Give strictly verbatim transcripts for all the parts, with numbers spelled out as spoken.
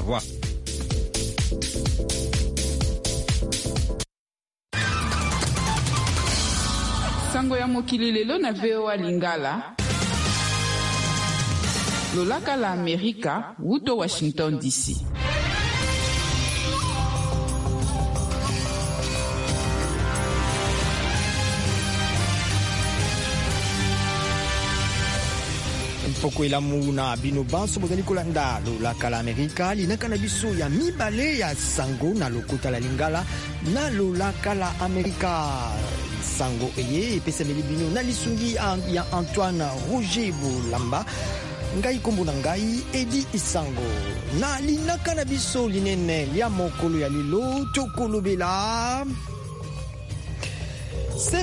revoir. Sango ya mokili lelo na V O A Lingala. Lolaka la Amerika, wuto Washington D C. Poko elamu na bino banso bozali kolanda lolaka la Amerika linaka na biso ya mibale ya sango na lokota la Lingala na lolaka la Amerika. Sango eye epesameli bino na lisungi ya Antoine Roger Bolamba. Ngai kombo na ngai Edi Isango. Na linaka na biso linene lia mokolo ya lelo tokolobela Sef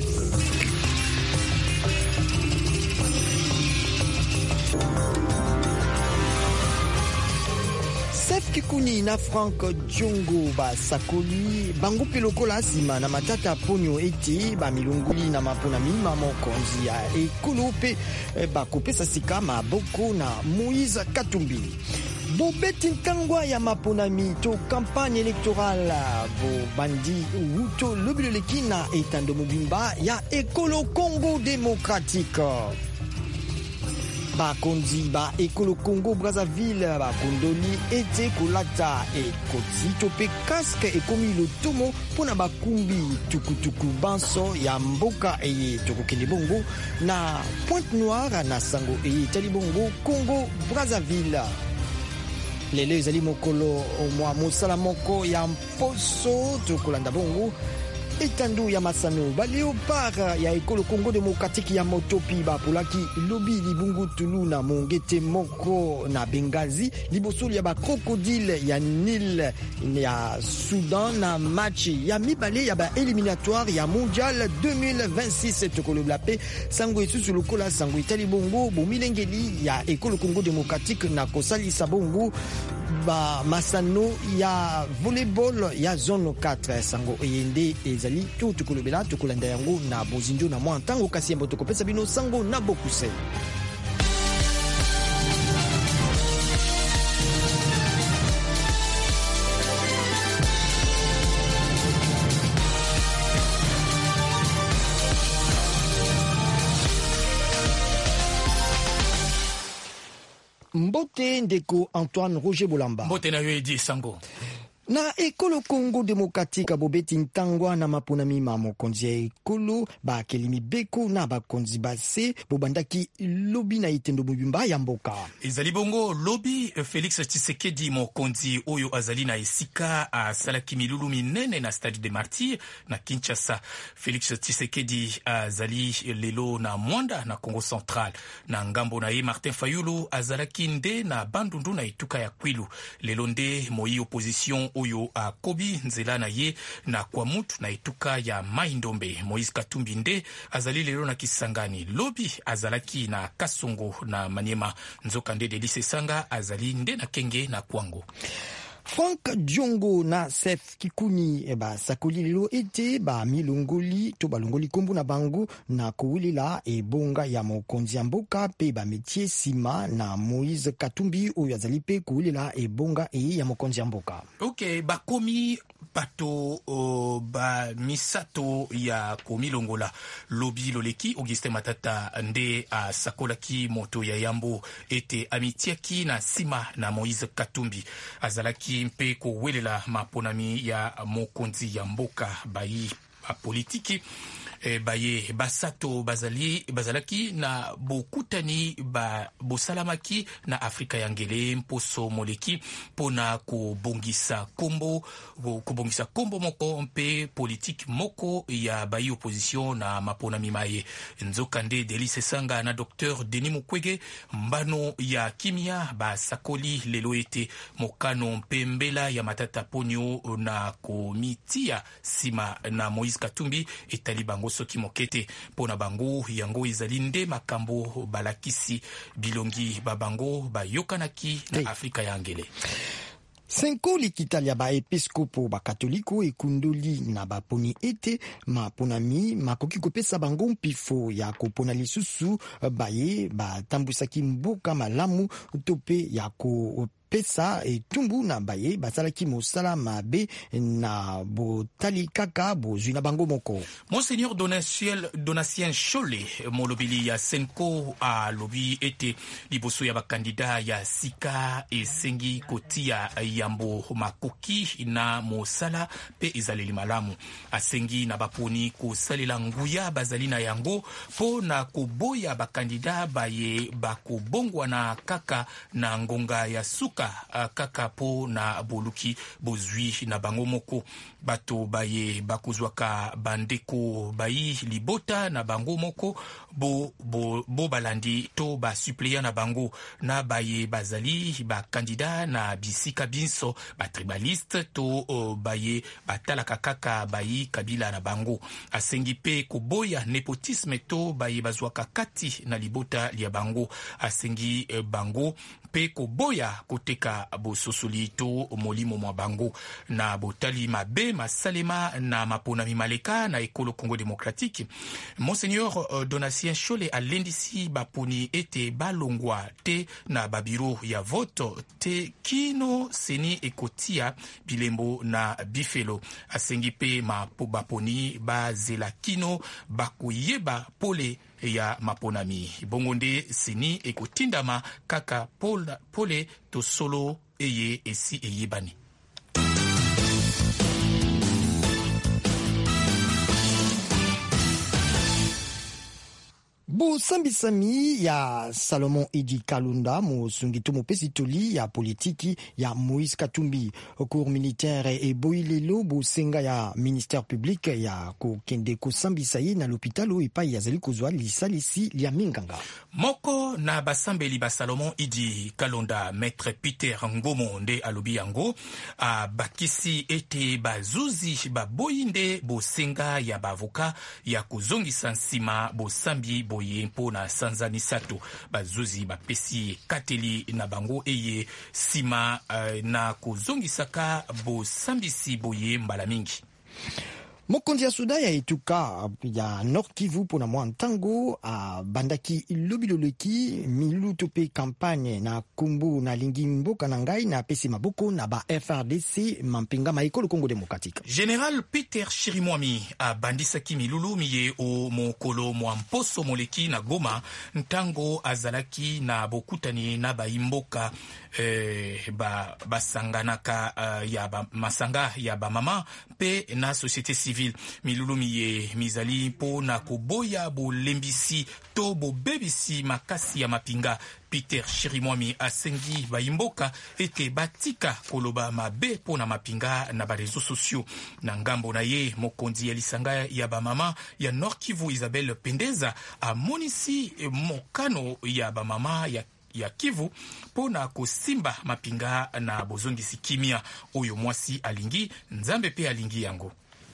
Sef Kikuni na Frank Diongo ba sakoli bango pelokola sima na matata ponyo eti ba milunguli na mapona mima mokonzi ya ekolo pe ba kopesa sika maboko na Moïse Katumbi. Bobeti ntangwa ya maponami to campagne électorale bo bandi wuto lobiloleki na etando mobimba ya ekolo Congo démocratique. Bakonzi ba ekolo Congo Brazzaville ba kondoli ete kolata ekoti tope casque ekomi lotomo pona bakumbi tukutuku banso ya mboka eye tokokende bongo na Pointe Noire na sango eye tali bongo Congo Brazzaville. Lelo ezali mokolo mwa mosala moko ya mposo tokolanda bongo etandu ya masano ba léopard ya ekolo Congo démocratique ya motopi ba polaki lobi libungu tulu na mongete moko na Benghazi libosoli ya ba crocodile ya Nil ya Soudan na match ya mibale ya ba éliminatoire ya mondial deux mille vingt-six tokolobla pe sango esusu lokola sango itali bongo bomilengeli ya ekolo Congo démocratique na kosalisa bongo ba masano ya volleyball ya zone quatre sango eyende ezali tu tukolobela tukolanda yango na bozinjo na mwa ntango kasi yambo tokopesa bino sango na bokuse. Mbote ndeko Antoine Roger Bolamba. Mbote na yo Edi Sango. Na ekolo Congo démocratique bobeti ntangwa na maponami ma mokonzi ya ekolo ba kelimi beko na bakonzi base bobandaki lobi na itendo mobimba ya mboka. Ezali bongo lobi Félix Tshisekedi mokonzi oyo azali na esika a salaki milulu minene na Stade des Martyrs na Kinshasa. Félix Tshisekedi azali lelo na Mwanda na Congo Central. Na ngambo na ye Martin Fayulu azalaki nde na bandundu na etuka ya Kwilu. Lelo nde moi opposition oyo a kobi nzela na ye na kwa mutu na etuka ya Mai-Ndombe. Moïse Katumbi nde azali lelo na Kisangani. Lobi azalaki na Kasongo na Maniema. Nzoka nde Delice Sanga azali nde na Kenge na Kwango. Frank Diongo na Sef Kikuni eba sakoli lelo ete ba milongoli to balongoli kombo na bango na kowulela ebonga ya mokonzi ya mboka pe ba metie sima na Moïse Katumbi oyo azali pe kowulela ebonga e ya mokonzi ya mboka. Ok, bakomi bato uh, ba misato ya komilongola lobi loleki Augustin Matata nde a sakolaki moto ya yambo ete amitiaki na sima na Moïse Katumbi azalaki mpe kowelela maponami ya mokonzi ya mboka bayi a politiki e, baye basato bazali bazalaki na bokutani ba bosalamaki na Afrika ya ngele mposo moleki pona kubongisa kombo kubongisa kombo moko mpe politique moko ya bayi opposition na mapona mimaye. Nzoka nde Delice Sanga na Docteur Denis Mukwege mbano ya kimia ba sakoli lelo ete mokano mpe mbela ya matata ponyo na komitia sima na Moïse Katumbi etali bango soki mokete pona bango yango izali nde makambo balakisi bilongi babango bayokanaki na hey. Afrika ya ngele. Senko likitalia ba episkopo ba katoliko ekundoli na baponi ete maponami makoki kopesa bango mpifo ya kopona lisusu baye batambusaki mboka malamu tope ya ko pesa e tumbu na baye basalaki mosala mabe na botali kaka bozwi na bango moko. Monseigneur Donatien Chole molobeli ya Senko alobi ete liboso ya bakandida ya sika esengi kotia yambo makoki na mosala pe ezaleli malamu. Asengi na baponi kosalela nguya bazali na yango po na koboya bakandida baye bakobongwa na kaka na ngonga ya suka kaka po na boluki bozwi na bango moko. Bato baye bakozwaka bandeko bayi libota na bango moko bo, bo, bo balandi to ba suppléant na bango na baye bazali ba kandida na bisika binso ba tribaliste to uh, baye batalaka kaka bayi kabila na bango. Asengi pe koboya nepotisme to baye bazwaka kati na libota lia bango. Asengi uh, bango pe koboya koteka bososoli to molimo mwa bango na botali mabe masalema na maponami maleka na ekolo Congo Démocratique. Monseigneur uh, Donatien Chole alendisi baponi ete balongwa te na babiro ya voto te kino seni ekotia bilembo na bifelo. Asengi pe mapo baponi bazela kino bakoyeba pole ya maponami. Bongonde seni ekotindama kaka pole, pole to solo eye esi eyebani. Bo sambisami ya Salomon Edi Kalunda mosungitu mopesi toli ya politiki ya Moïse Katumbi cours militaire e boilelo bo senga ya ministère public ya ko kende ko sambisa ye na l'hôpital epai ya zali kozwa lisalisi lia minganga. Moko na basambeli ba Salomon Edi Kalunda maître Peter Ngomo nde alobi yango a bakisi ete bazuzi ba boyinde bo senga ya bavoka ya kozongisa nsima bo sambi bo mpo na sanza misato bazuzi bapesi kateli na bango eye sima uh, na kozongisaka bo sambisi boye mbala mingi. Mokonzi ya Suda ya etuka ya Nord Kivu pona mwa ntango a bandaki lobiloleki miluto pe kampagne na kumbu na lingi mboka na ngai na pesi maboko na ba F R D C mampinga maikolo Congo Démocratique. General Peter Chirimwami a bandisaki milulu miye o mokolo mwa mposo moleki na Goma ntango azalaki na bokutani na baimboka eh, ba basanganaka uh, ya ba masanga ya ba mama pe na société civile. Milulu miye mizali po na koboya bo lembisi to bo bebisi makasi ya mapinga. Peter Chirimwami asengi baimboka ete batika koloba mabe po na mapinga na ba réseaux sociaux. Na ngambo na ye mokonzi ya lisanga ya ba mama ya Nord Kivu Isabelle Pendeza amonisi mokano ya ba mama ya ya Kivu pona kosimba mapinga na bozongisi kimia oyo mwasi alingi nzambe pe alingi yango.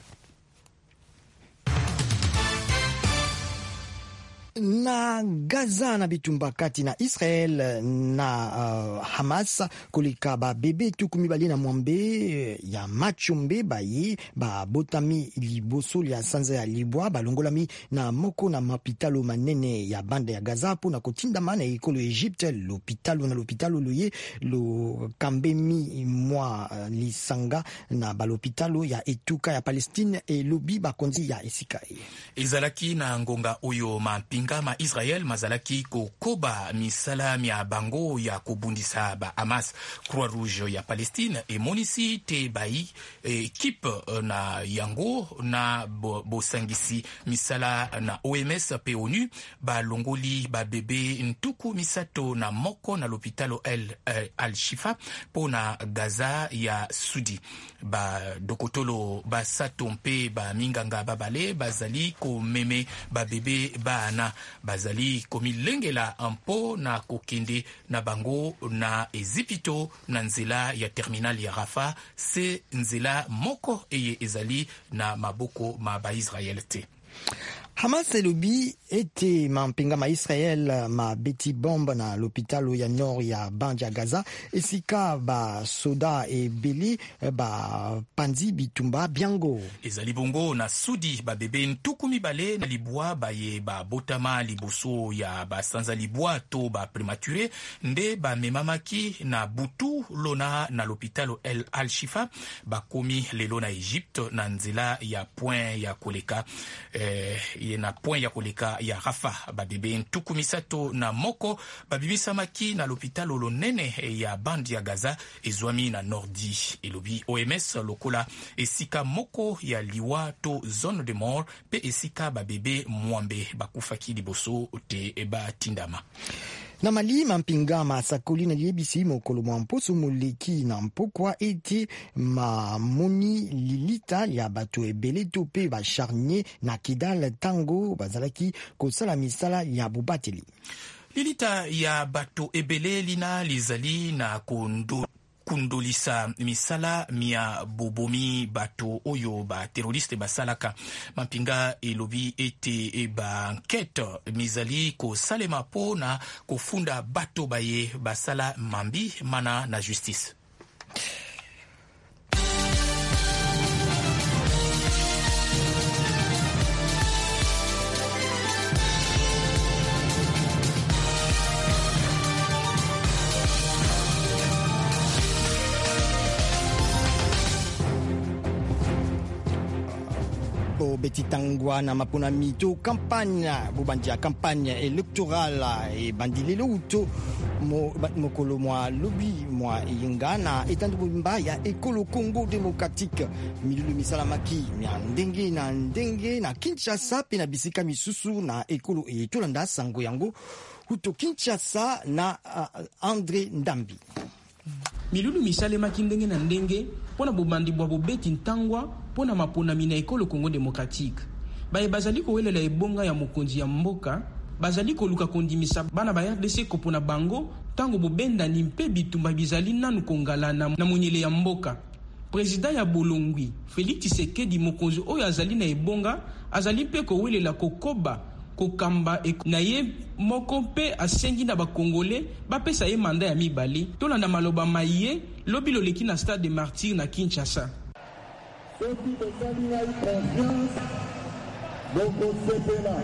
Na Gaza na bitumba kati na Israel na uh, Hamas kolika ba bebe tukumi bali na mwambe ya machombe bayi ba botami liboso ya sanza ya libwa balongolami na moko na mapitalo manene ya bande ya Gaza po na kotinda mana ekolo Egypte l'hôpital na l'hôpital loye lo kambemi mwa uh, lisanga na ba l'hôpital ya etuka ya Palestine e lobi ba konzi ya esikai ezalaki na ngonga oyo mampinga ma Israel mazalaki kokoba misala mia bango ya kobundisa ba Hamas. Croix Rouge ya Palestine e monisi te bai équipe na yango na bosangisi misala na O M S pe ONU ba longoli ba bebe ntuku misato na moko na l'hôpital El Al-Shifa po na Gaza ya Sudi. Ba dokotolo ba satompe ba minganga babale bazali ko meme ba bebe ba na bazali komilengela ampo na kokende na bango na ezipito na nzela ya terminal ya Rafa se nzela moko eye ezali na maboko ma ba Israel te. Hamas elobi ete mampinga ma Israel ma beti bombe na l'hôpital ya nord ya banja Gaza esika ba soda ebeli ba panzi bitumba biango ezali bongo na sudi ba bebe ntuku mibale na libwa baye ba botama liboso ya ba sanza libwa to ba prématuré nde ba memamaki na butu lona na l'hôpital El Al-Shifa bakomi lelo na Egypte na nzela ya point ya koleka eh, na point ya koleka ya Rafa babebe ntuku misato na moko babibisamaki na l'hôpital olonene ya bandi ya Gaza ezwami na nordi elobi O M S lokola esika moko ya liwa to zone de mort pe esika babebe mwambe bakufaki liboso te eba tindama. Na Mali mampinga masakoli na liebisi mokolo mwa mposo moleki na mpokwa ete mamoni lilita ya bato ebele to pe bacharnier na Kidal tango bazalaki kosala misala ya bobateli. Lilita ya bato ebele lina lizali na kondo kundolisa misala mia bobomi bato oyo ba terroriste basalaka mampinga elobi ete ba enquête mizali ko salema po na kofunda bato baye basala mambi mana na justice. Betitangwa na mapona mito campagne bubandia campagne électorale e bandilelo uto mokolo mwa lobi mwa yingana etandu mbaya ekolo Congo démocratique milulu misalamaki mya ndenge na ndenge na Kinshasa pe na bisika misusu na ekolo etolanda sango yango uto Kinshasa na uh, André Ndambi. Milulu misalemaki ndenge na ndenge pona bobandi bwa bobeti ntangwa pona mapona mina ekolo Congo démocratique baye bazali kowelela ebonga ya mokonzi ya mboka bazali koluka kondimisa bana ba R D C kopona bango tango bobenda ni mpe bitumba bizali nanu kongalana na monyele ya mboka. Président ya Bolongwi Félix Tshisekedi mokonzi oyo azali na ebonga azali mpe kowelela kokoba kokamba na ye moko mpe asengi na bakongole bapesa ye manda ya mibali tolanda maloba maye lobi loleki na stade de Martyrs na Kinshasa. Soki tozali na confiance bokosepela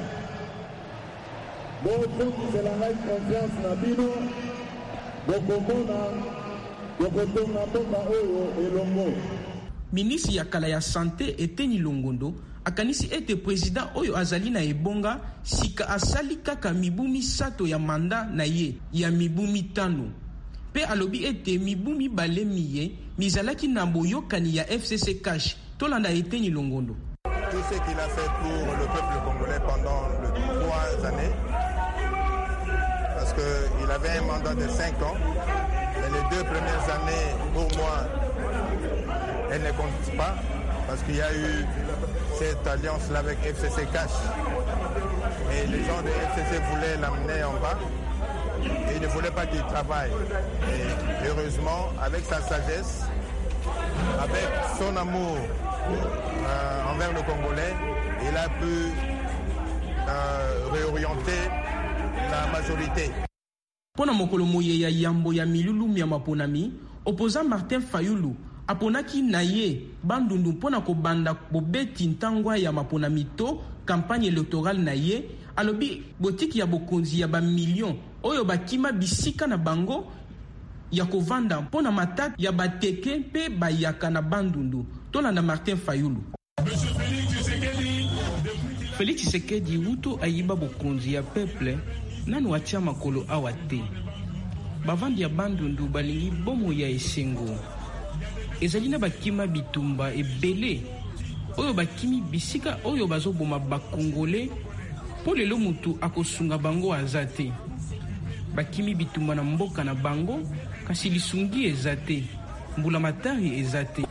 bozokisela ngai confiance na bino bokomona bokotonga mboka oyo elongo. Ministre ya kala ya santé Eteni Longondo akanisi ete président oyo azali na ebonga sika asali kaka mibu misato ya manda na ye ya mibu mitano pe alobi ete mibu mibale miye mizalaki na boyokani ya F C C Cash tolanda Eteni Longondo. Tout ce qu'il a fait pour le peuple congolais pendant les trois années, parce qu'il avait un mandat de cinq ans, mais les deux premières années, pour moi, elles ne comptent pas, parce qu'il y a eu cette alliance-là avec F C C Cash. Et les gens de F C C voulaient l'amener en bas, et ils ne voulaient pas qu'il travaille. Et heureusement, avec sa sagesse, avec son amour euh, envers le Congolais, il a pu euh, réorienter la majorité. Pona mokolo moye ya yambo ya milulu ya maponami, opposant Martin Fayulu aponaki na ye bandundu pona ko banda bobeti ntangwa ya maponami to campagne électorale na ye alobi botiki ya bokonzi ya ba million oyo bakima bisika na bango ya kovanda pona matati ya bateke pe bayaka na bandundu tolanda Martin Fayulu. Félix Tshisekedi wuto ayiba bokonzi ya peuple nanu atia makolo awa te bavandi ya bandundu balingi bomo ya esengo ezali na bakima bitumba ebele oyo bakimi bisika oyo bazoboma bakongole po lelo mutu akosunga bango aza te bakimi bitumba na mboka na bango kasi lisungi eza te mbula matari eza te.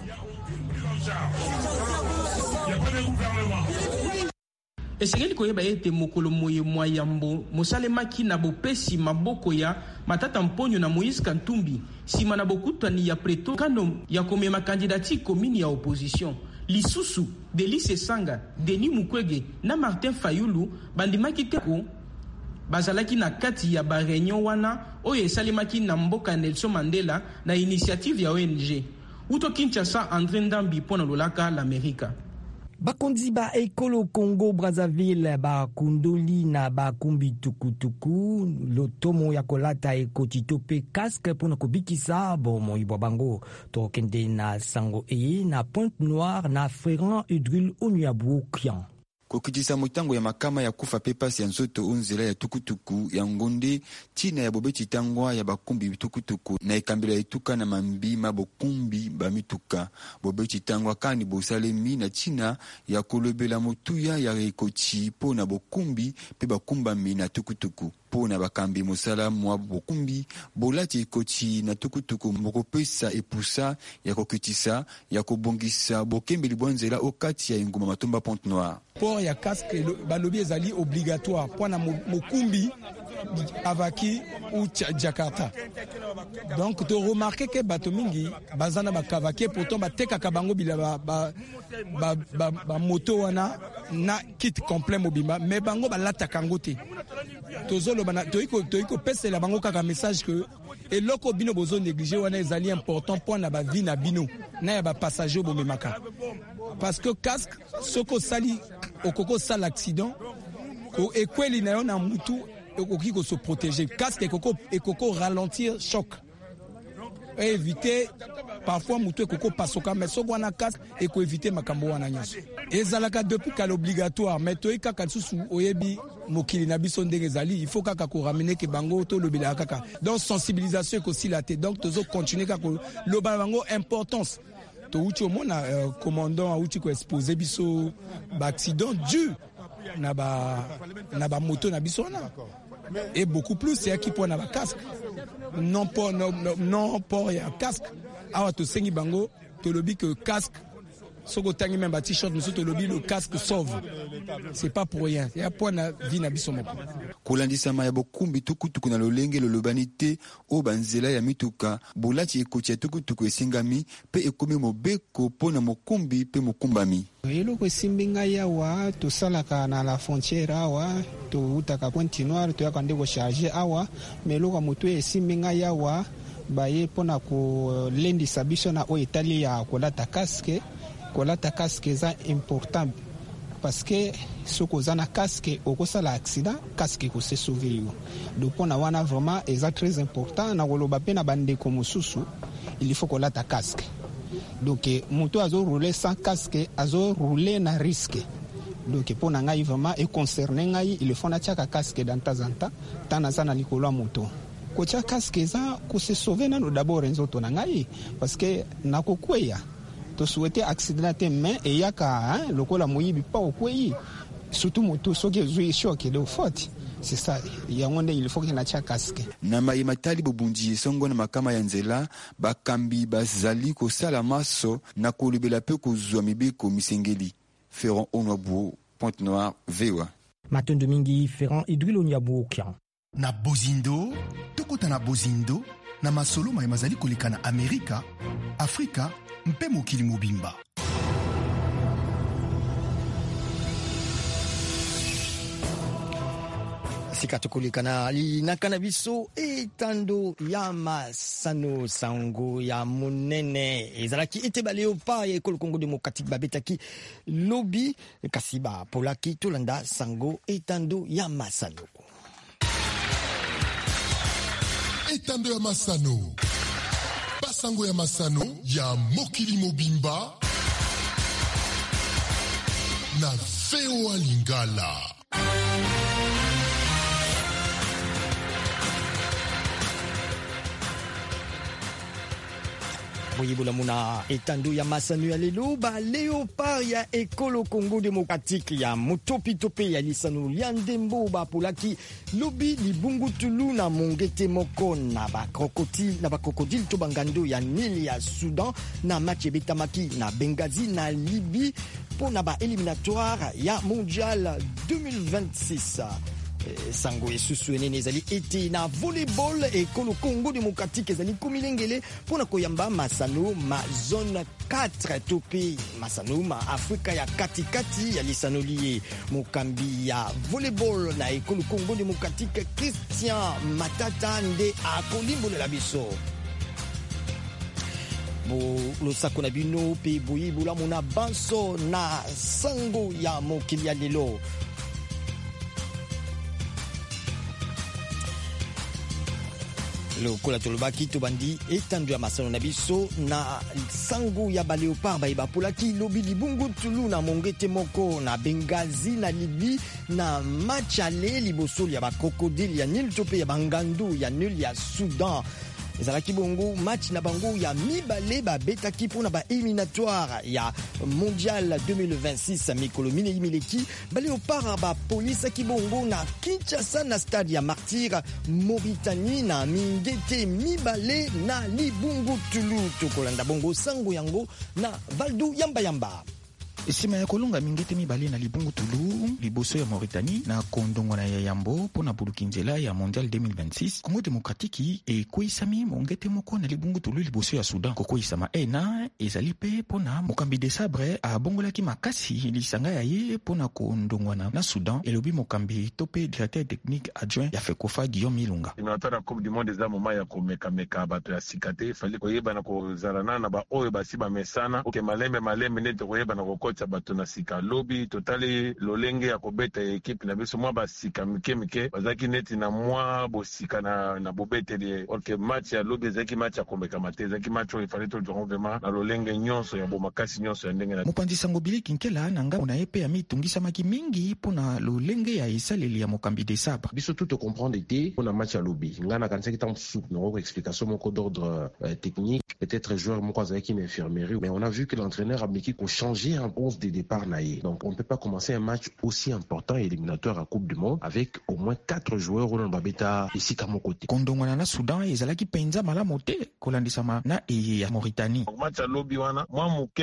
Esengeli koyeba ete mokolo moye mwa yambo mosalemaki na bopesi maboko ya Matata Mponyo na Moïse Katumbi sima na bokutani ya preto kando ya komema kandidati komini ya opposition lisusu Delice Sanga, Denis Mukwege na Martin Fayulu bandimaki teko bazalaki na kati ya ba réunion wana oyo esalemaki na mboka Nelson Mandela na initiative ya O N G. Uto Kinshasa, André Ndambi pona lolaka l'Amerika. Bakonzi ba ekolo Congo Brazzaville bakundoli na bakumbi tukutuku lotomo ya kolata ekotitope casque pona kobikisa bomoi bwa bango tokende na sango e na Pointe Noire na Ferrand Udril Onyabukian. Kokitisa motango ya makama ya kufa pepasi ya nzoto onzela ya tukutuku ya ngonde tina ya bobeti tangwa ya bakumbi tukutuku na ekambela etuka na mambima bokumbi bamituka bobeti tangwa kani bosalemi na tina ya kolobela motuya ya ekoti po na bokumbi pe bakumbami na tukutuku po na bakambi mosala mwa bokumbi bolati ekoti na tukutuku mokopesa epusa ya kokitisa ya kobongisa bokembeli bwanzela okati ya enguma matomba Pointe Noire. Port ya casque balobi ezali obligatoire pona mokumbi avaki ou Jakarta. Donc to remarquer que bato mingi bazana bakavake pourtant batekaka bango bila ba ba ba, ba, ba moto wana na kit complet mobimba mais bango balata kangote. Tozolo bana toiko toiko pese la bango kaka message que et loko bino bozo négliger wana ezali important pour na ba vie na bino na ya ba passager bomemaka. Parce que casque soko sali okoko sal accident ko ekweli na yo na mutu okoki ko se protéger casque ekoko ekoko ralentir choc et éviter parfois mutu ekoko pasoka mais soko wana casque eko éviter makambo wana nyoso ezalaka depuis kala obligatoire mais to ikaka susu oyebi mokili na biso ndenge ezali il faut kaka ko ramener ke bango to lobela kaka donc sensibilisation ko silate donc tozo continuer kaka loba bango importance to uti omona uh, commandant uti ko exposer biso ba accident dû na ba na ba moto na biso na et beaucoup plus c'est qui pour na ba casque non pour non non pour ya casque awa to sengi bango to lobi que casque soko tangi même ba t-shirt nous to lobi le casque sauve c'est pas pour rien ya pour na vie na biso moko kolandisa ma ya bokumbi tukutuku na lolenge lolobanite o banzela ya mituka bolati ekoti ya tukutuku esingami pe ekomi mobeko pona mokumbi pe mokumbami eloko esimbi ngai awa tosalaka na la frontière awa toutaka Pointe Noire toyaka nde kocharge awa mais eloko moto esimbi ngai awa baye mpona kolendisa biso na oyo etali ya kolata casque kolata casque eza important parce que soko oza na casque okosala accident casque ekose sauve yo donc mpona wana vraiment eza très important na koloba mpe na bandeko mosusu il faut kolata casque donc moto azorouler sans casque azorouler na risque donc mpona ngai vraiment econcerne ngai il faut natiaka casque dans temps en temps tant naza na likolo ya moto kotia casque eza kose sauve nano d'abord nzoto na ngai parce que nakokweya to souhaiter accident te mais eyaka hein lokola moyibi pa okweyi surtout moto soki ezui choc de faute c'est ça yango nde il faut que na tia casque na mai matali bobundi songo na makama ya nzela bakambi bazali kosala maso na kolibela pe kozwa mibeko misengeli Ferrand Onyabu Pointe Noire V O A Matondo mingi Ferrand Udril Onyabukian na bozindo tokota na bozindo na masolo mai mazali koleka na Amerika Afrika mpe mokili mobimba sikatukulika na linakana biso etando ya masano sango ya monene ezalaki etebale opa ya ekolo Congo Démocratique babetaki lobi kasiba polaki tolanda sango etando ya masano etando ya masano basango ya masano ya mokili mobimba na V O A Lingala. boyibola muna etando ya masano ya lelo ba léopard ya ekolo Congo Démocratique ya motopitope ya lisano lia ndembo bapolaki lobi libungutulu na mongete moko na bakrokodile na bakrokodile to bangando ya Nil ya Soudan na match ebetamaki na Benghazi na Libye pour na ba éliminatoire ya mondial deux mille vingt-six sango esusu enene ezali ete na volleyball ekolo Congo démocratique ezali komilengele mpona koyamba masano ma zone quatre to mpe masano ma Afrika ya katikati ya lisanoli ye mokambi ya volleyball na ekolo Congo démocratique Christian Matata nde akolimbolela biso losako na bino mpe boyibola mona banso na sango ya mokili ya lelo. lokola tolobaki tobandi etando ya masano na biso na sango ya baleopard bayeba polaki lobi libungu tulu na mongete moko na Bengazi na Libi na match ale libosoli ya bakrokodile ya Nil to pe ya bangandu ya Nil ya Soudan ezalaki bongo match na bango ya mibale babetaki mpona ba éliminatoire ya mondial deux mille vingt-six mikolo mine imileki baleopard bapolisaki bongo na Kinshasa na stade ya Martyr Mauritanie na mingete mibale na libungu tulu tokolanda bongo sango yango na Valdo Yamba Yamba. Esima ya kolonga mingete mibale na libungu tulu liboso ya Mauritanie na kondongwana ya yambo pona bulukinzela ya mondial deux mille vingt-six Congo démocratique e koisami mongete moko na libungu tulu liboso ya Soudan kokoisama ena ezali pe pona mokambi de sabre a bongolaki makasi lisanga ya ye pona kondongwana na Soudan elobi mokambi tope directeur technique adjoint ya Fekofa Guillaume Ilunga. Inatara coupe du monde za moma ya komeka meka bato ya sikate fali koyeba na kozalana na ba oyo basiba mesana oke malembe malembe nete koyeba na kokocha bato na sika lobi totali lolenge ya kobeta ekipe na biso mwa basika mike mike bazaki neti na mwa bosika na na bobeteli orke match ya lobi ezaki match ya komeka mate ezaki match oyo ifali tolongo vraiment na lolenge nyonso ya bomakasi nyonso ya ndenge na mopanzi sango biliki nkela na ngambo na epe ya mitungisamaki mingi pona lolenge ya esaleli ya mokambi de sabre biso tout comprendre ete pona match ya lobi ngana kansaki tant sou no explication moko d'ordre euh, technique peut-être joueur moko azaki na infirmerie mais on a vu que l'entraîneur a miki ko changer en onze de départ naïe. Donc on ne peut pas commencer un match aussi important et éliminatoire à Coupe du Monde avec au moins quatre joueurs au Babeta ici à mon côté. Kondongwana na Soudan ezalaki penza malamu te kolandisama na e ya Mauritanie. Match à lobi wana mwa muke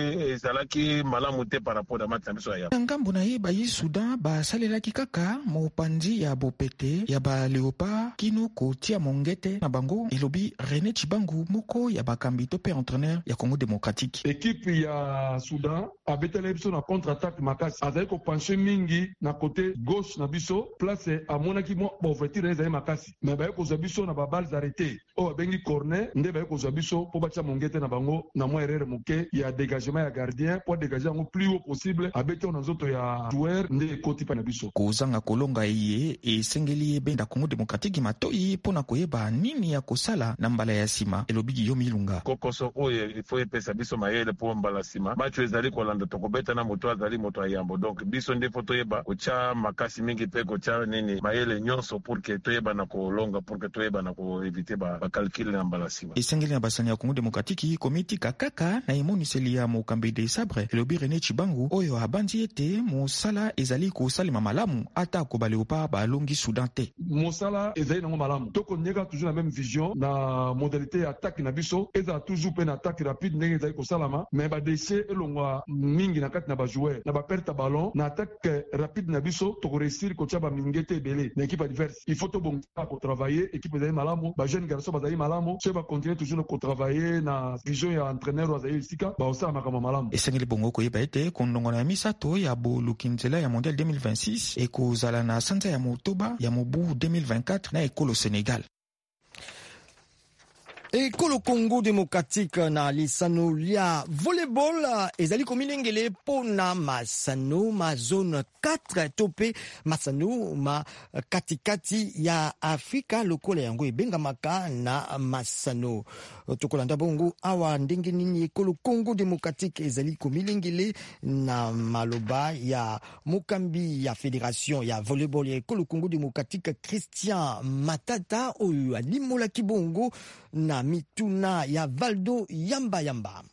ezalaki malamu te par rapport à match ambiso ya. Ngambo na ye ba yi Soudan ba salelaki kaka mopanzi ya bopete ya ba Léopard kino kotia mongete na bango elobi René Chibangu moko ya bakambi to pe entraîneur ya Congo démocratique. Équipe ya Soudan abetela biso na contre-attaque makasi azali ko pencher mingi na côté gauche na biso place amonaki mo ouverture ezali makasi mais baye kozwa biso na ba balles arrêtées o bengi corner nde baye kozwa biso po batia mongete na bango na mo erreur moke ya dégagement ya gardien pour dégager ngo plus haut possible abete na nzoto ya joueur nde koti pa na biso kozanga kolonga ye esengeli ye benda Congo démocratique matoi pona koyeba nini ya kosala na mbala ya sima elobi Guillaume Ilunga kokoso oye il faut epesa biso mayele po mbala sima match ezali kolanda tokobeta na moto azali moto ayambo donc biso nde foto yeba kocha makasi mingi pe kocha nini mayele nyonso pour que toyeba na kolonga pour que toyeba na ko éviter ba, ba calcul na mbala sima esengeli na basani ya Congo démocratique komiti kakaka na emoniseli ya mokambi de sabre elobi René Chibangu oyo abandi ete mosala ezali kosalema malamu ata ko baleopa balongi Soudan te mosala ezali nango malamu toko nyeka toujours la même vision na modalité ya attaque na biso eza toujours pe na attaque rapide ndenge ezali kosalama mais ba déchet elongwa mingi na kati na ba joueur na ba perte ballon na attaque rapide na biso to réussir ko tshaba mingete belé na équipe adverse il faut to bon ko travailler équipe ezali malamu ba jeune garçon bazali malamu se ba continuer toujours ko travailler na vision ya entraîneur azali sika ba osala makama malamu esengeli bongo ko yeba ete kondongona ya misato ya bolukinzela ya mondial deux mille vingt-six e kozala na sanza ya motoba ya mobu deux mille vingt-quatre na ekolo Sénégal. ekolo Congo démocratique na lisano lia volleyball ezali komilengele pona masano ma zone quatre tope masano ma katikati ya Afrika lokola yango ebengamaka na masano tokolanda bongo awa ndenge nini ekolo Congo démocratique ezali komilengele na maloba ya mokambi ya fédération ya volleyball ya ekolo Congo démocratique Christian Matata oyo alimolaki bongo na mituna ya Valdo Yamba Yamba.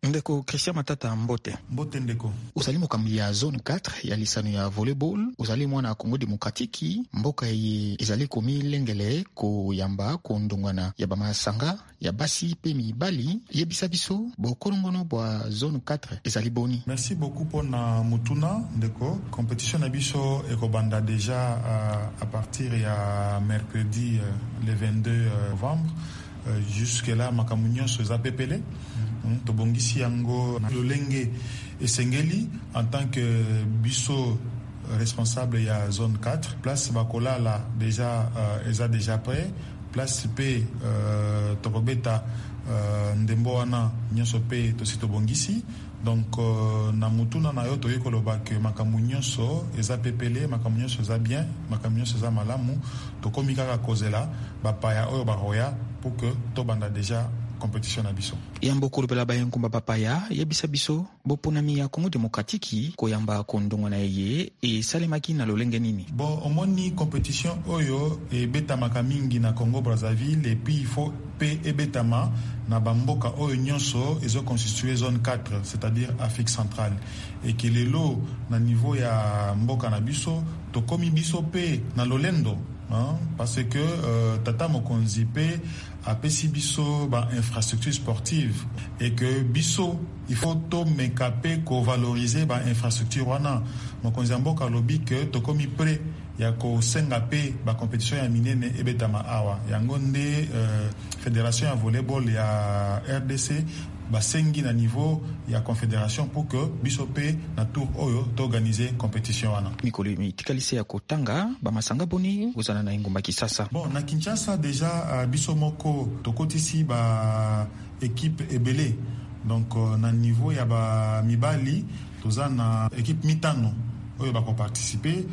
Ndeko Christian Matata Mbote. Mbote ndeko. Uzali mokambi ya zone quatre ya lisano ya volleyball, uzali mwana ya Congo Demokratiki, mboka ye ezali komi lengele ko yamba ko ndongwana ya bamasanga ya basi pe mibali yebisa biso bokolongono bwa zone quatre ezali boni. Merci beaucoup pour na mutuna ndeko. Compétition na biso ekobanda déjà à, à partir ya mercredi le vingt-deux novembre. Euh, jusque là makamunyo soza pepele mm. tobongisi yango lolenge esengeli en tant que biso responsable ya zone quatre place bakola là déjà euh, eza déjà prêt place p euh, tokobeta euh, ndembo wana nyonso pe tosi tobongisi donc euh, na mutuna na yo toye koloba ke makambo nyonso eza pepele makambo nyonso eza bien makambo nyonso eza malamu tokomi kaka kozela bapaya oyo baroya pour que tobanda déjà compétition na biso yambo kolobela bayenkumba bapaya yebisa biso boponami ya Congo Demokratiki koyamba kondongo na ye e salemaki na lolenge nini. Bon omoni compétition oyo e betamaka mingi na Congo Brazzaville et puis il faut pe e betama na bamboka oyo nyonso ezo constituer zone quatre c'est-à-dire Afrique centrale et que lelo na niveau ya mboka na biso tokomi biso pe na lolendo. Hein, parce que euh, Tata Mokonzi pe apesi biso ba infrastructure sportive et que biso il faut to mekape ko valoriser ba infrastructure wana Mokonzi mboka lobi que to komi prêt ya ko senga pe ba compétition ya minene ebetama awa yango nde euh, fédération ya volleyball ya R D C basengi na niveau ya confédération pour que biso pe na tour oyo to organiser compétition wana mikolo mitikalise ya kotanga ba masanga boni uzana na ingomba Kisasa. Bon na Kinshasa déjà uh, biso moko tokotisi ba équipe ebele donc uh, na niveau ya ba mibali tozana équipe mitano oyo bako participer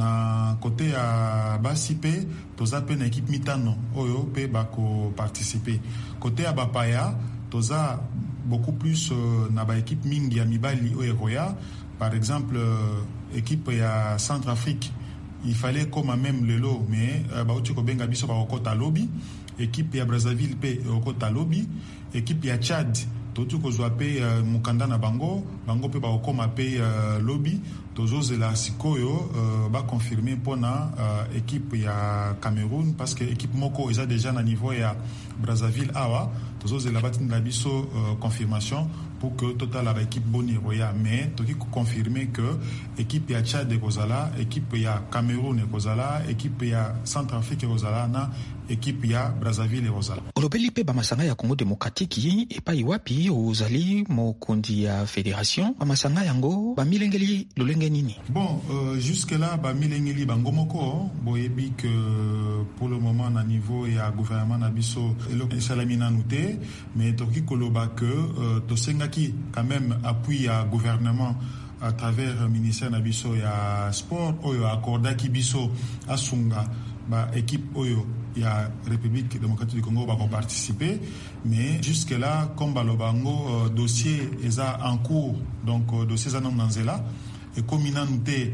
na côté ya basi pe toza pe na équipe mitano oyo pe bako participer côté ya bapaya toza beaucoup plus euh, na ba équipe mingi ya mibali oyo roya par exemple euh, équipe ya Centrafrique il fallait comme même lelo mais euh, ba otiko benga biso ba okota lobby équipe ya Brazzaville pe okota lobby équipe ya Tchad totu kozwa pe uh, mukanda na bango bango pe ba okoma pe uh, lobby tozozela sikoyo uh, ba confirmer pona uh, équipe ya Cameroun parce que équipe moko eza déjà na niveau ya Brazzaville awa tozozela batin la biso uh, confirmation pour que total la équipe boni roya mais toki confirmer que équipe ya Tchad de Kozala équipe ya Cameroun e Kozala équipe ya Centrafrique e Kozala na équipe ya Brazzaville e Kozala. Olobeli pe ba masanga ya Congo Demokratiki e pa iwapi ozali mokondi ya fédération ba masanga yango ba milengeli lolenge nini. Bon euh, jusque là ba milengeli bango moko boyebi que pour le moment na niveau ya gouvernement na biso elo salamina nouté mais toki koloba que euh, tosenga qui quand même appui à gouvernement à travers le ministère na biso ya sport oyo accorda ki biso asunga ba équipe oyo ya République démocratique du Congo va participer mais jusque là comme balobango euh, dossier eza en cours donc euh, dossier za nanzela et comme inanute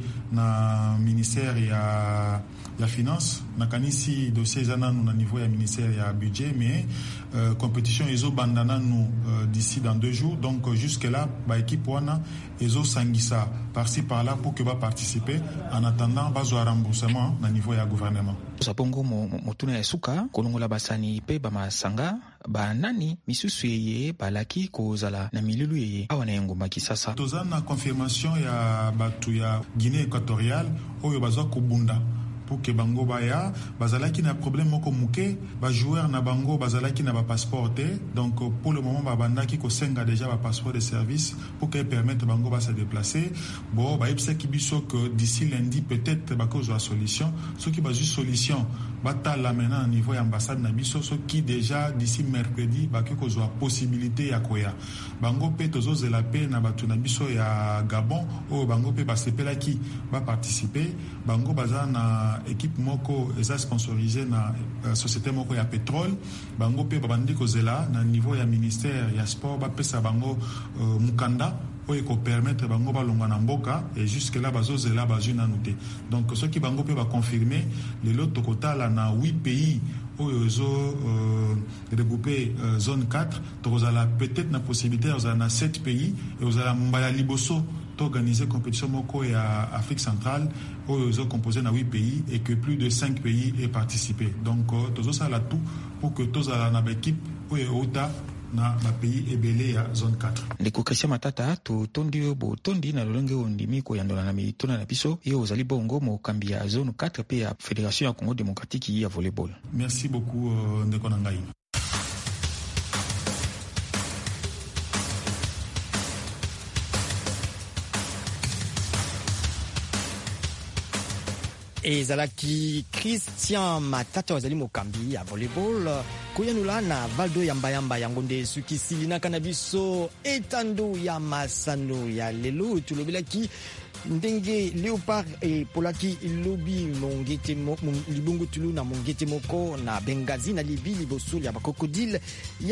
na ministère ya ya finance na kanisi dossier za nanu na niveau ya ministère ya budget mais euh, compétition ezo bandana nous euh, d'ici dans deux jours donc euh, jusque là ba équipe wana ezo sangisa par-ci par-là pour que va participer en attendant bazo remboursement na niveau ya gouvernement. Sapongo motuna ya suka kolongola basani pe ba masanga ba nani misusu ye balaki kozala na milulu ye awana ngomba Kisasa. Tozana confirmation ya batu ya Guinée équatoriale oyo bazwa kubunda pour que bango baya bazalaki na problème moko muke ba joueur na bango bazalaki na ba passeport donc pour le moment ba bandaki ko senga déjà ba passeport de service pour que permettre bango ba se déplacer bon ba epse ki biso que d'ici lundi peut-être ba cause la solution ce qui ba juste solution bata la maintenant au niveau ambassade na biso ce qui déjà d'ici mercredi ba ke cause la possibilité ya koya bango pe tozo zela pe na batu na biso ya Gabon o bango pe ba sepela ki ba participer bango baza na équipe moko eza sponsorisé na uh, société moko ya pétrole bango pe babandi kozela na niveau ya ministère ya sport ba pesa bango uh, mukanda oyo ko permettre bango balonga na mboka et jusque là bazozela bazuna nouté donc ce qui bango pe ba confirmer le lot tokotala na huit pays oyo ezo euh, regrouper euh, zone quatre tokozala peut-être na possibilité ozala na sept pays et ozala mbala liboso t'organiser compétition moko ya Afrique centrale oyo ezo composé na huit pays et que plus de cinq pays aient participé. Donc euh, tozosala tout pour que tozala na équipe oyo ota na ba pays ebele ya zone quatre. Ndeko Christian Matata to tondi bo tondi na lolenge ondimi ko yandola na mitona na biso yo ozali bongo mo kambi ya zone quatre pe ya Fédération ya Congo démocratique ya volleyball. Merci beaucoup euh, ndeko na ngai. ezalaki Christian Matata wazali mokambi ya volleyball koyanula na Valdo ya mbayamba yango nde suki silinaka na biso etando ya masano ya lelo tulobelaki ndenge Léopard et Polaki lobi mongete mo libongo tulu na mongete moko na Benghazi na libi liboso ya ba crocodile